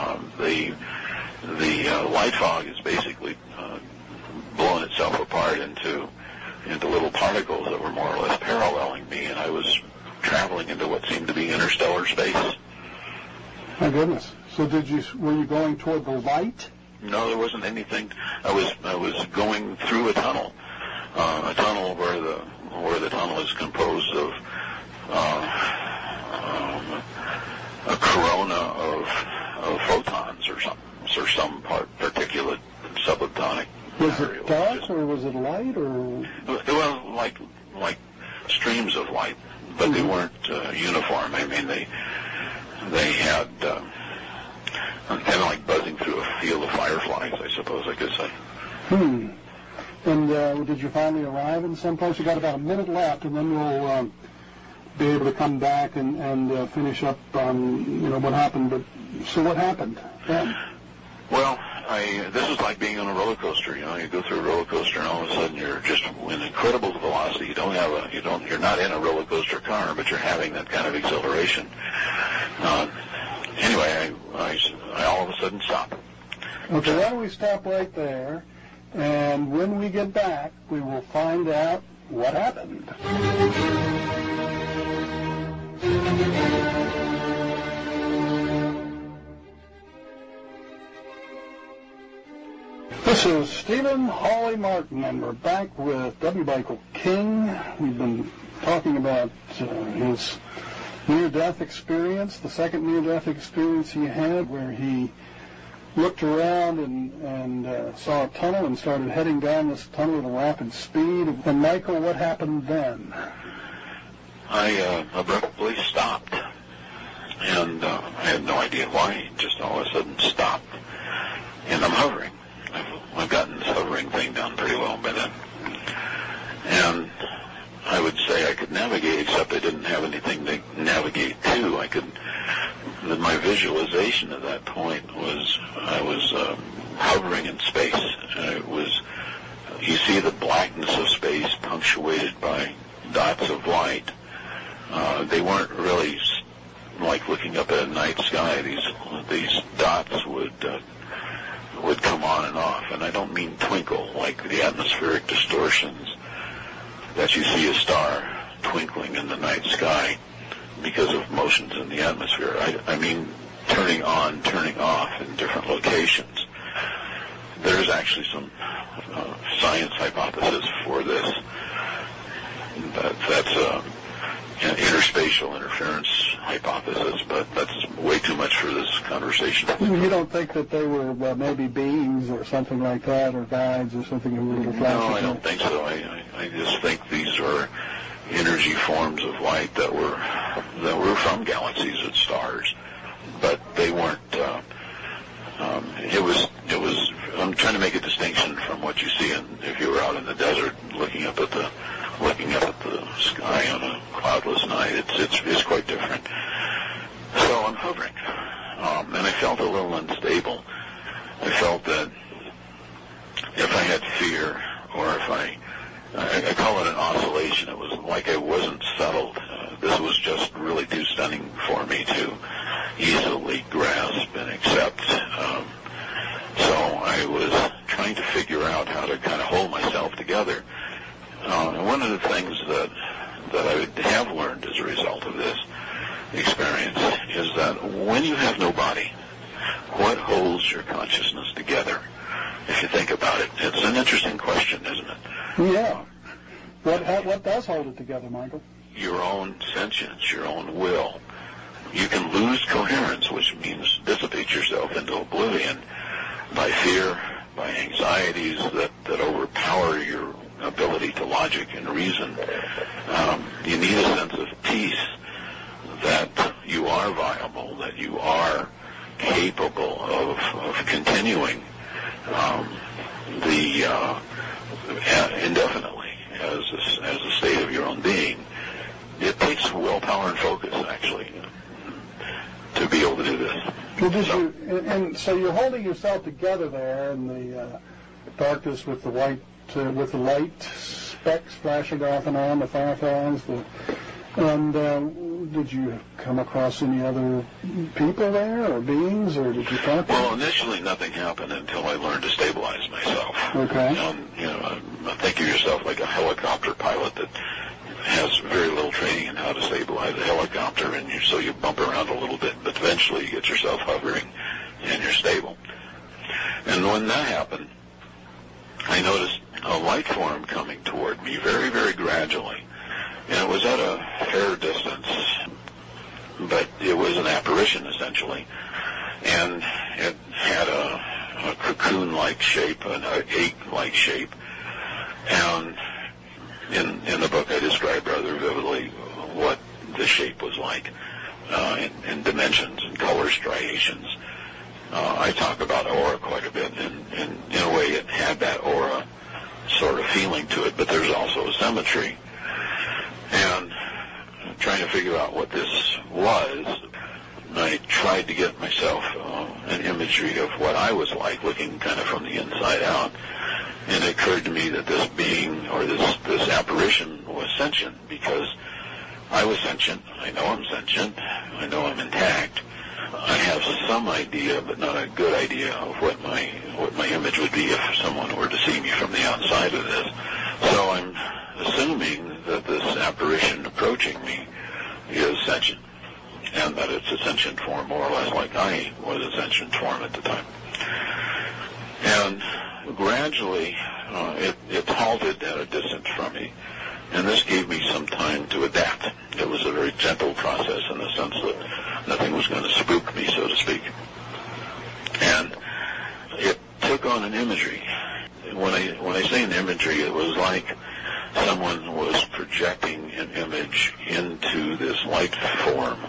The light fog is basically blown itself apart into little particles that were more or less paralleling me, and I was traveling into what seemed to be interstellar space. My goodness. So were you going toward the light? No, there wasn't anything. I was going through a tunnel where the tunnel is composed of a corona of photons or some particulate subatomic Was material. it dark or was it light or? Well, like streams of light, but they weren't uniform. I mean, they had kind of like buzzing through a field of fireflies, I suppose I could say. And did you finally arrive in some place? You got about a minute left, and then we'll be able to come back and finish up on what happened. But so what happened then? Well, this is like being on a roller coaster. You go through a roller coaster, and all of a sudden you're just in incredible velocity. You're not in a roller coaster car, but you're having that kind of exhilaration. Anyway, I all of a sudden stopped. Okay, why don't we stop right there, and when we get back, we will find out what happened. This is Stephen Hawley Martin, and we're back with W. Michael King. We've been talking about his near-death experience, the second near-death experience he had, where he looked around and saw a tunnel and started heading down this tunnel at a rapid speed. And Michael, what happened then? I abruptly stopped, and I had no idea why. Just all of a sudden stopped, and I'm hovering. I've gotten this hovering thing down pretty well by then. And I would except I didn't have anything to navigate to. My visualization at that point was I was hovering in space. You see the blackness of space punctuated by dots of light. They weren't really like looking up at a night sky. These dots would come on and off, and I don't mean twinkle like the atmospheric distortions that you see a star twinkling in the night sky because of motions in the atmosphere. I mean turning on, turning off in different locations. There's actually some science hypothesis for this. That's an interspatial interference hypothesis, but that's way too much for this conversation. You don't think that they were maybe beings or something like that, or guides or something who were flashing? No, I don't think so. I just think these are energy forms of light that were from galaxies and stars, but they weren't. It was. I'm trying to make a distinction from what you see if you were out in the desert looking up at the sky on a cloudless night. It's quite different. So I'm hovering, and I felt a little unstable. I felt that if I had fear, or if I call it an oscillation, it was like I wasn't settled. This was just really too stunning for me to easily grasp and accept. So I was trying to figure out how to kind of hold myself together. And one of the things that I have learned as a result of this experience is that when you have no body, what holds your consciousness together? If you think about it, it's an interesting question, isn't it? Yeah. What does hold it together, Michael? Your own sentience, your own will. You can lose coherence, which means dissipate yourself into oblivion by fear, by anxieties that overpower your ability to logic and reason. You need a sense of peace that you are viable, that you are capable of continuing indefinitely as a state of your own being. It takes willpower and focus, actually, to be able to do this. Well, so you're holding yourself together there in the darkness with the with the light specks flashing off and on, the fireflies. And did you come across any other people there, or beings, or did you talk to them? Well, initially nothing happened until I learned to stabilize myself. Okay. Think of yourself like a helicopter pilot that has very little training in how to stabilize a helicopter, and so you bump around a little bit, but eventually you get yourself hovering and you're stable. And when that happened, I noticed a light form coming toward me very, very gradually. And it was at a fair distance, but it was an apparition, essentially. And it had a cocoon-like shape, an egg-like shape. And in the book, I described rather vividly what the shape was like in dimensions and color striations. I talk about aura quite a bit, and in a way it had that aura sort of feeling to it, but there's also a symmetry. And trying to figure out what this was, I tried to get myself an imagery of what I was like, looking kind of from the inside out. And it occurred to me that this being, or this apparition, was sentient, because I was sentient. I know I'm sentient. I know I'm intact. I have some idea, but not a good idea, of what my image would be if someone were to see me from the outside of this. So I'm assuming that this apparition approaching me is sentient, and that it's a sentient form, more or less like I was a sentient form at the time. And gradually, it halted at a distance from me, and this gave me some time to adapt. It was a very gentle process in the sense that nothing was going to spook me, so to speak. And it took on an imagery. When I say an imagery, it was like someone was projecting an image into this light form.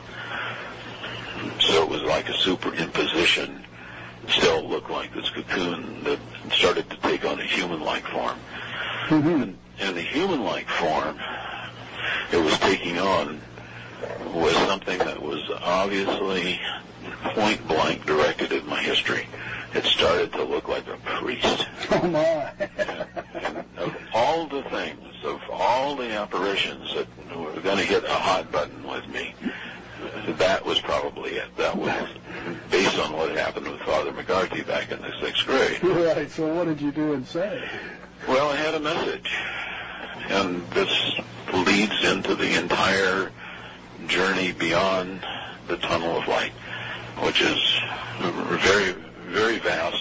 So it was like a superimposition. Still looked like this cocoon that started to take on a human-like form. Mm-hmm. And the human-like form it was taking on was something that was obviously point blank directed at my history. It started to look like a priest. Oh, my. And of all the things, of all the apparitions that were going to hit a hot button with me, that was probably it. That was based on what happened with Father McCarthy back in the 6th grade. Right, so what did you do and say? Well, I had a message, and this leads into the entire journey beyond the tunnel of light, which is very, very vast,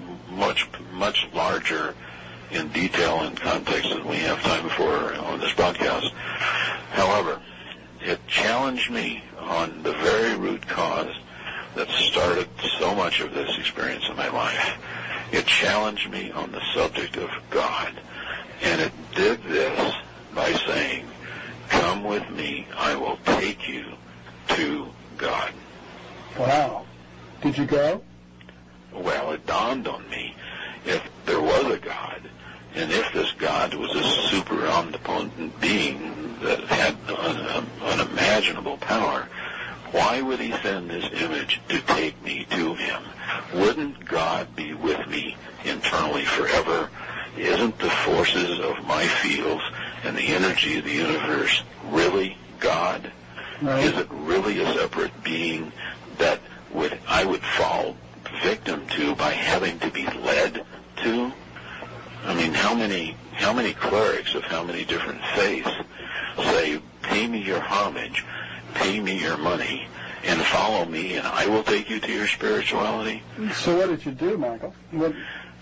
much larger in detail and context than we have time for on this broadcast. However, it challenged me on the very root cause that started so much of this experience in my life. It challenged me on the subject of God, and it did this by saying, "Come with me, I will take you to God." Wow. Did you go? Well, it dawned on me, if there was a God, and if this God was a super omnipotent being that had an unimaginable power, why would he send this image to take me to him? Wouldn't God be with me internally forever? Isn't the forces of my fields and the energy of the universe really God? Right. Is it really a separate being that I would fall victim to by having to be led to? I mean, how many clerics of how many different faiths say, "Pay me your homage, pay me your money, and follow me, and I will take you to your spirituality"? So what did you do, Michael? Well,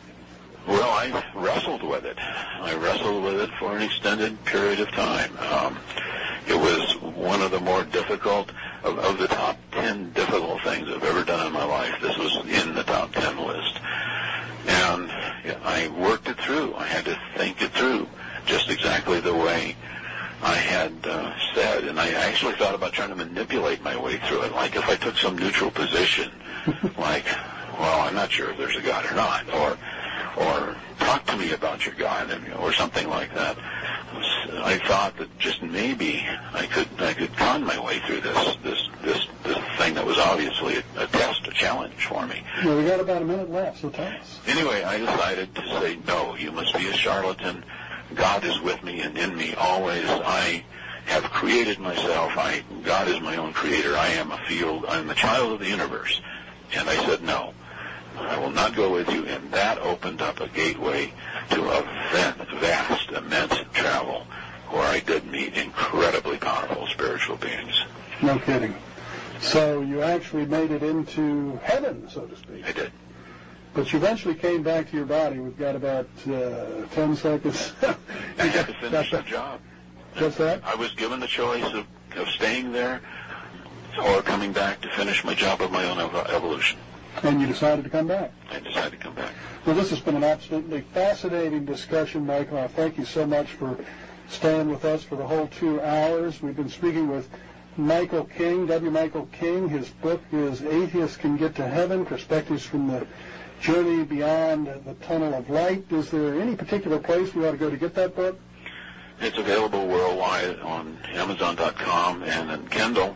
I wrestled with it. I wrestled with it for an extended period of time. It was one of the more difficult, of the top 10 difficult things I've ever done in my life. This was in the top 10 list. And I worked it through. I had to think it through just exactly the way I had said. And I actually thought about trying to manipulate my way through it. Like if I took some neutral position, like, well, I'm not sure if there's a God or not, or talk to me about your God, or something like that. I thought that just maybe I could con my way through this thing that was obviously a test, a challenge for me. Well, we got about a minute left, so tell us. Anyway, I decided to say, no, you must be a charlatan. God is with me and in me always. I have created myself. God is my own creator. I am a field. I'm a child of the universe. And I said, no, I will not go with you. And that opened up a gateway to a vast, immense travel where I did meet incredibly powerful spiritual beings. No kidding. So you actually made it into heaven, so to speak. I did. But you eventually came back to your body. We've got about 10 seconds. I had to finish the job. What's that? I was given the choice of staying there or coming back to finish my job of my own evolution. And you decided to come back. I decided to come back. Well, this has been an absolutely fascinating discussion, Michael. I thank you so much for staying with us for the whole 2 hours. We've been speaking with Michael King, W. Michael King. His book is Atheists Can Get to Heaven, Perspectives from the Journey Beyond the Tunnel of Light. Is there any particular place we ought to go to get that book? It's available worldwide on Amazon.com and on Kindle,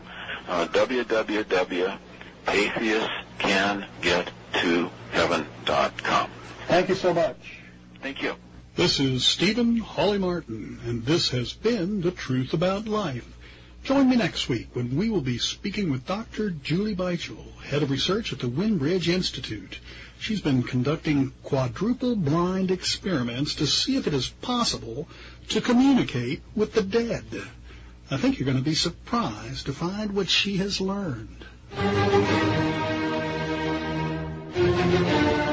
www.atheistscangettoheaven.com. Thank you so much. Thank you. This is Stephen Hawley Martin, and this has been The Truth About Life. Join me next week when we will be speaking with Dr. Julie Beichel, head of research at the Windbridge Institute. She's been conducting quadruple blind experiments to see if it is possible to communicate with the dead. I think you're going to be surprised to find what she has learned.